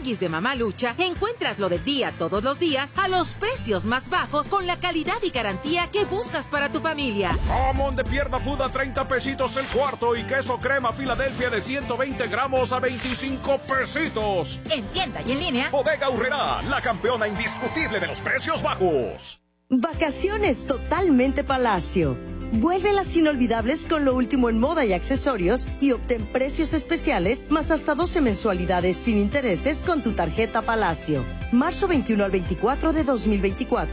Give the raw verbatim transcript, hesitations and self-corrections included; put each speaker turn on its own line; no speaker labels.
Tianguis de Mamalucha encuentras lo del día todos los días a los precios más bajos con la calidad y garantía que buscas para tu familia.
Jamón de pierna fuda treinta pesitos el cuarto y queso crema Filadelfia de ciento veinte gramos a veinticinco pesitos.
En tienda y en línea.
Bodega Aurrerá, la campeona indiscutible de los precios bajos.
Vacaciones totalmente Palacio. Vuelve las inolvidables con lo último en moda y accesorios y obtén precios especiales más hasta doce mensualidades sin intereses con tu tarjeta Palacio. Marzo veintiuno al veinticuatro de dos mil veinticuatro.